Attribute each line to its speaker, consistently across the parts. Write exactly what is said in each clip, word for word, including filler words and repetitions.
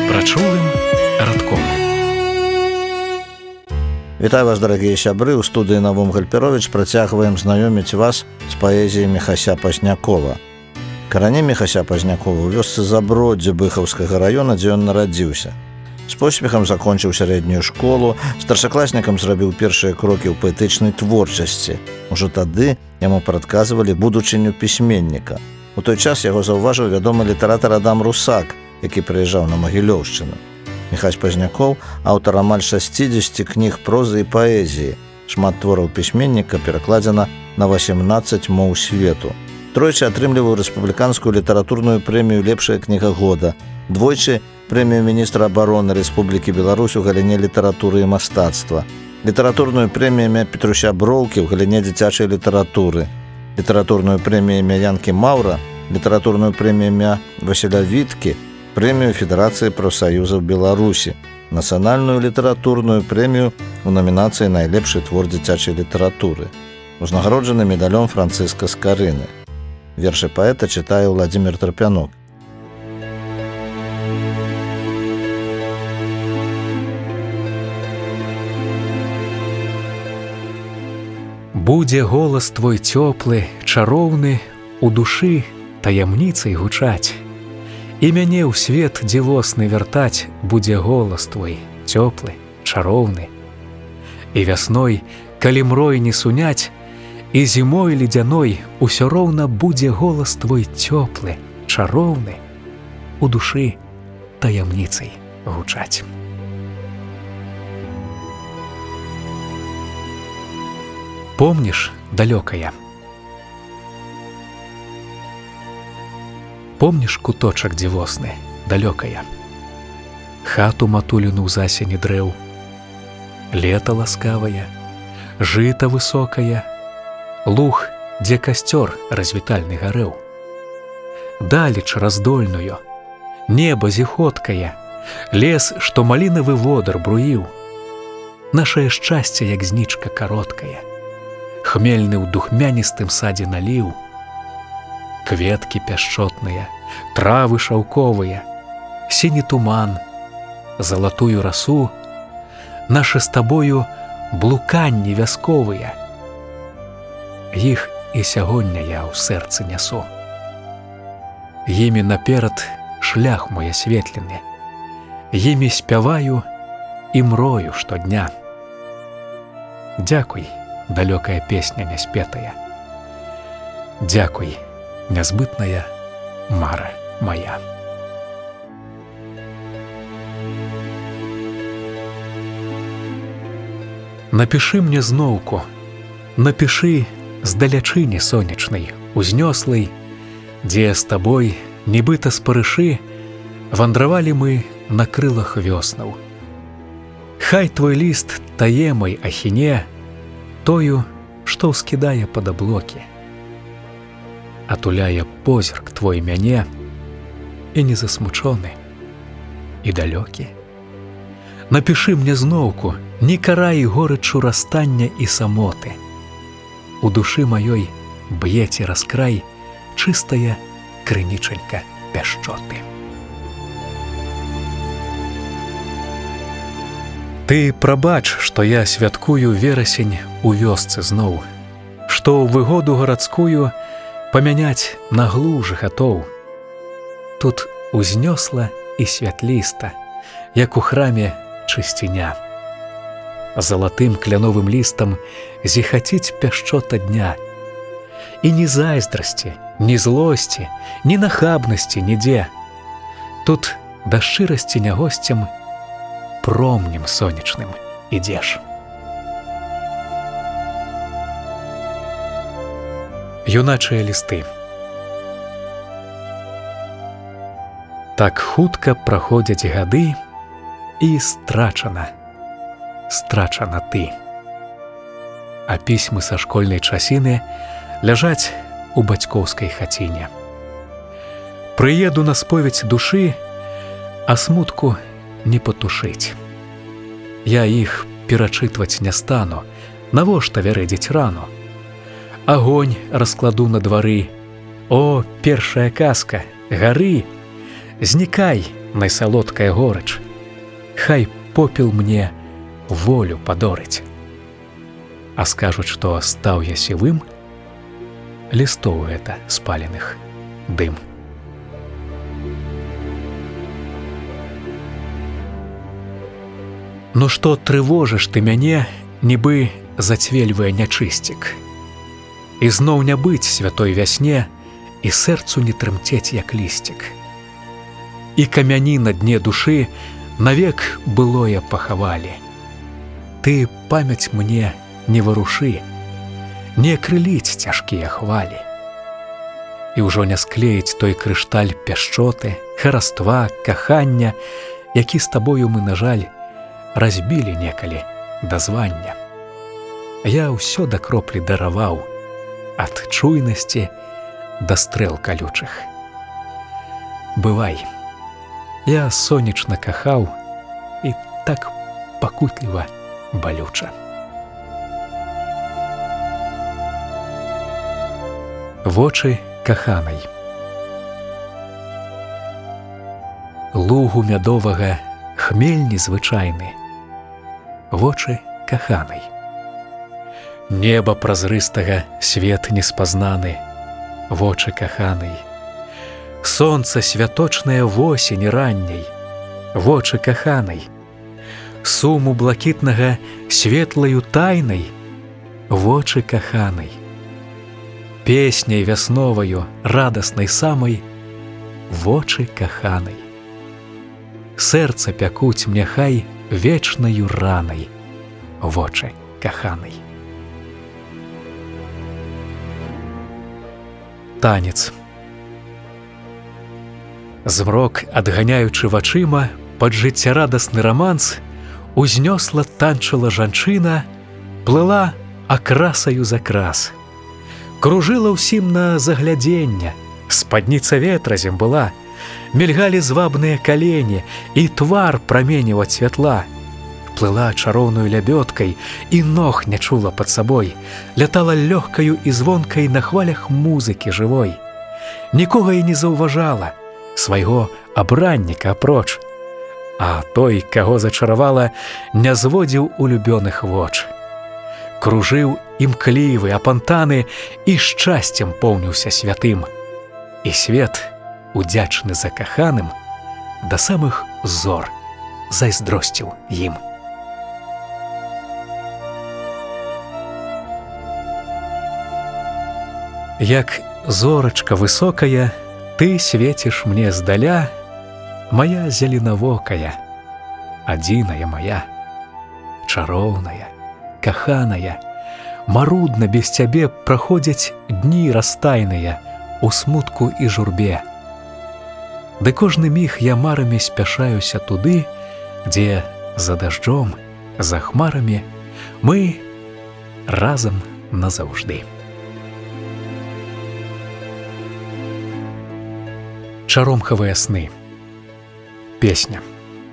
Speaker 1: прачулым радком.
Speaker 2: Вітаю вас, дарагія сябры, у студыі Навум Гальперович працягваем знаёміць вас з паэзіяй Міхася Пазнякова. Карані Міхася Пазнякова ў вёсцы Заброддзе Быхаўскага раёна, дзе ён нарадзіўся. З поспехам закончыў сярэднюю школу, старшакласнікам зрабіў першыя крокі ў паэтычнай творчасці. Ужо тады яму прадказвалі будучыню пісьменніка. У той час яго заўважыў вядомы літаратар Адам Русак, які прыязджаў на Магілёўшчыну. Міхась Пазнякоў – аўтар амаль шасцідзесяці кніг прозы і паэзіі. Шмат твораў пісьменніка перакладзена на васемнаццаць моў свету. Тройчы атрымліваў рэспубліканскую літаратурную прэмію «Лепшая кніга года», двойчы прэмію міністра абароны Рэспублікі Беларусь у галіне літаратуры і мастацтва, літаратурную прэмію імя Петруща Броўкі ў галіне дзіцячай літаратуры, літаратурную прэмію імя Янкі Маўра, літаратурную прэмію імя Васіля Віткі, прэмію Федэрацыі прафсаюзаў Беларусі, нацыянальную літаратурную прэмію ў намінацыі «Найлепшы твор дзіцячай літаратуры». Узнагароджаны медалём Францыска Скарыны. Вершы паэта чытае Владзімір Трапянок.
Speaker 1: Будзе голас твой цёплы, чароўны, у душы таямніцай гучаць. І мяне ў свет дзівосны вяртаць будзе голас твой цёплы, чароўны. І вясной, калі мрой не сунять, і зімой ледзяной усё роўна будзе голас твой цёплы, чароўны, у душы таямніцай гучаць. Помніш, далёкая? Помніш куточак дзівосны, далёкая? Хату матуліну ў засені дрэў, лета ласкавая, жыта высокая, луг, дзе касцёр развітальны гарэў, далеч раздольную, неба зіхоткае, лес, што малінавы водар бруіў, нашае шчасце, як знічка кароткая, хмельны ў духмяністым садзе наліў, кветкі пяшчотныя, травы шаўковыя, сіні туман, залатую расу, нашы з табою блуканні вясковыя. Іх і сягоння я ў сэрцы нясу. Імі наперад шлях мой асветлены, імі спяваю і мрою штодня. Дзякуй, далёкая песня няспетая. Дзякуй, нязбытная мара моя. Напішы мне зноўку, напішы з далячыні сонечнай, узнёслай, дзе з табой, нібыта спарышы, вандравалі мы на крылах вёснаў. Хай твой ліст таемай ахіне, тою, што ўскідае пад аблокі, атуляе позірк твой мяне, і не засмучоны, і далёкі. Напішы мне зноўку, не карай горычу расстання і самоты. У душы маёй б'еце раскрай чыстая крынічанька пяшчоты. Ты прабач, што я святкую верасень у вёсцы зноў, што ў выгоду гарадскую памяняць на глуж гатоў. Тут узнёсла і святліста, як у храме чысціня. Залатым кляновым лістам зіхаціць пяшчота дня. І ні зайздрасці, ні злосці, ні нахабнасці нідзе. Тут да шчырасці нягосцям промнем сонечным ідзеш. Юначыя лісты. Так хутка праходзяць гады, і страчана, страчана ты. А пісьмы са школьнай часіны ляжаць у бацькоўскай хаціне. Прыеду на споведь душы, а смутку не патушыць. Я іх перачытваць не стану, навошта вярэдзіць рану. Агонь раскладу на двары. О, першая казка, гары, знікай, найсалодкая горыч, хай попел мне волю падорыць. А скажуць, што стаў я сівым, лістоў гэта спаленых дым. Ну што трывожыш ты мяне, нібы зацвельвае нячысцік. І зноў не быць святой вясне, і сэрцу не трымцець, як лісцік. І камяні на дне душы навек былое пахавалі. Ты памяць мне не варушы, не крыліць цяжкія хвалі. І ўжо не склеіць той крышталь пяшчоты, хараства, кахання, які з табою мы, на жаль, разбілі некалі да звання. Я ўсё да кроплі дараваў, ад чуйнасці да стрэл калючых. Бывай, я сонечна кахаў і так пакутліва балюча. Вочы каханай. Лугу мядовага хмель незвычайны, вочы каханай. Неба празрыстага свет неспазнаны, вочы каханай. Сонца святочнае восень ранняй, вочы каханай. Суму блакітнага светлаю тайнай, вочы каханай. Песняй вясноваю радаснай самай, вочы каханай. Сэрца пякуць мне хай вечнаю ранай, вочы каханай. Танец. Змрок, адганяючы вачыма, пад жыццярадасны раманс, узнёсла танчыла жанчына, плыла акрасаю за крас. Кружыла ўсім на заглядзення, спадніца ветразем была, мільгалі звабныя калені, і твар праменіў ад святла. Плыла чароўнаю лябёдкай, і ног не чула пад сабой, лятала лёгкаю і звонкай на хвалях музыкі жывой. Нікога і не заўважала, свайго абранніка апроч, а той, каго зачаравала, не зводзіў улюбёных воч. Кружыў імклівы, апантаны, і шчасцем поўніўся святым. І свет, удзячны за каханым, да самых зор зайздросціў ім. Як зорачка высокая, ты свеціш мне здаля, моя зеленавокая, адзіная моя, чароўная, каханая, марудна без цябе праходзяць дні растайныя у смутку і журбе. Ды кожны міг я марамі спяшаюся туды, дзе за дажджом, за хмарамі мы разам назаўжды. Чаромхавыя сны. Песня.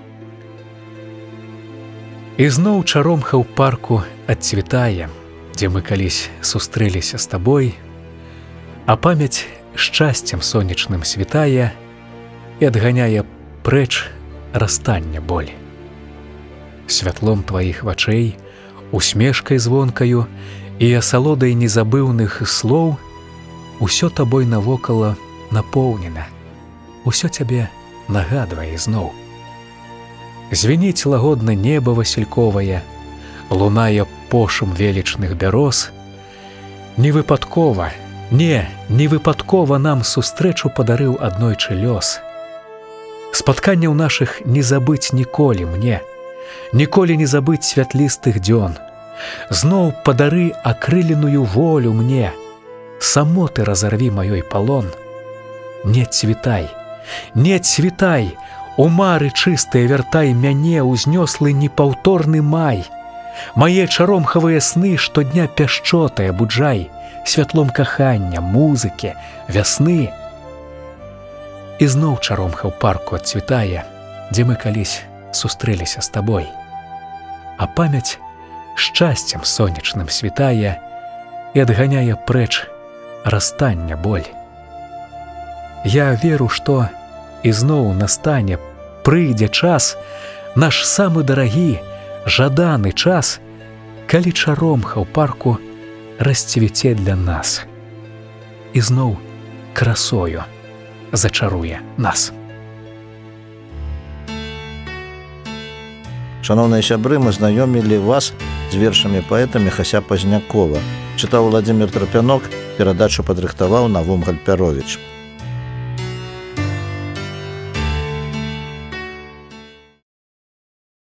Speaker 1: І зноў чаромха ў парку адцвітае, дзе мы калісь сустрэліся з табой, а памяць шчасцем сонечным світае і адганяе прэч расстання боль. Святлом тваіх вачэй, усмешкай звонкаю і асалодай незабыўных слоў усё табой навокала напоўнена, усё цябе нагадвае зноў. Звініць лагодна неба васільковае, лунае пошум велічных бяроз. Невыпадкова, не, невыпадкова нам сустрэчу падарыў аднойчы лёс. Спатканняў нашых не забыць ніколі мне, ніколі не забыць святлістых дзён. Зноў падары акрыленую волю мне, самоты разарві маёй палон. Не цвітай, не цвітай, у мары чыстыя вяртай мяне ўзнёслы непаўторны май. Мае чаромхавыя сны штодня пяшчотай абуджай, святлом кахання, музыкі, вясны. І зноў чаромха ў парку адцвітае, дзе мы калісь сустрэліся з табой. А памяць шчасцем сонечным світае і адганяе прэч расстання боль. Я веру, што ізноў настане прыйдзе час, наш самы дарагі, жаданы час, калі чаромха ў парку расцвіце для нас. І зноў красою зачаруе нас.
Speaker 2: Шановныя сябры, мы знаёмілі вас з вершамі паэта Міхася Пазнякова. Чытаў Владзімір Трапянок, перадачу падрыхтаваў Навум Гальпяровіч.